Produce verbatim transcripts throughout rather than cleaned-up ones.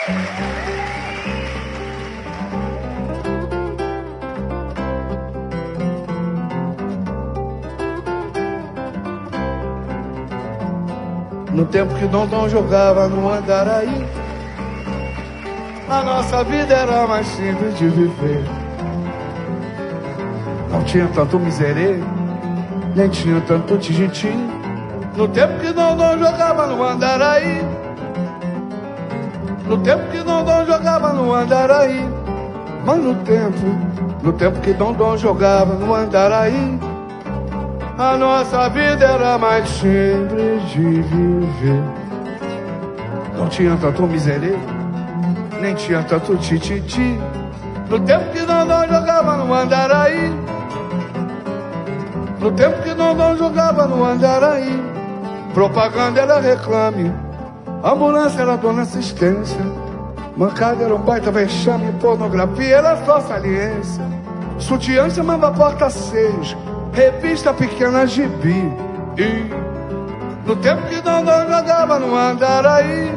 No tempo que Dondon jogava no Andaraí, a nossa vida era mais simples de viver. Não tinha tanto miserê, nem tinha tanto tijiti. No tempo que Dondon jogava no Andaraí, no tempo que Dondon jogava no Andaraí, mas no tempo, no tempo que Dondon jogava no Andaraí, a nossa vida era mais simples de viver. Não tinha tanto miserê, nem tinha tanto tititi. No tempo que Dondon jogava no Andaraí, no tempo que Dondon jogava no Andaraí, propaganda era reclame, ambulância era dona assistência, mancada era um baita vexame, pornografia era só saliência, sutiã chamava porta seis, revista pequena gibi. E no tempo que Dondon jogava no Andaraí,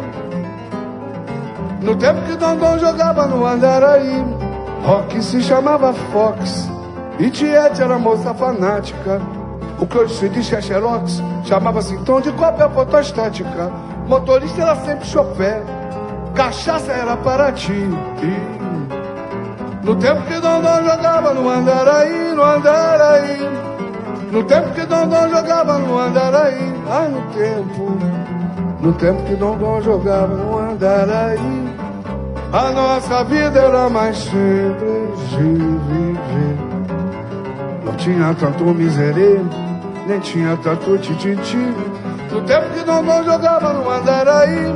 no tempo que Dondon jogava no Andaraí, rock se chamava Fox e Tiete era moça fanática. O Clodicil de Xerox chamava-se tom de cópia fotostática. Motorista era sempre chofé, cachaça era Paraty. E no tempo que Dondon jogava no Andaraí, no Andaraí, no tempo que Dondon jogava no Andaraí, ai no tempo, no tempo que Dondon jogava no Andaraí, a nossa vida era mais simples de viver. Não tinha tanto miserê, nem tinha tanto tititi. No tempo que Dondon jogava no Andaraí,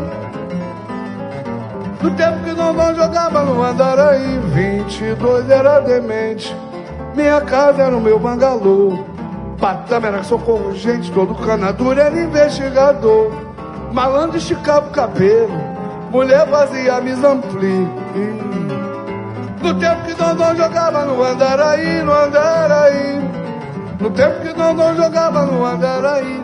no tempo que Dondon jogava no Andaraí, vinte e dois era demente, minha casa era o meu bangalô, Patama era socorro, gente, todo canadura era investigador, malandro esticava o cabelo, mulher fazia mise-en-plie. No tempo que Dondon jogava no Andaraí, no Andaraí, no tempo que Dondon jogava no Andaraí,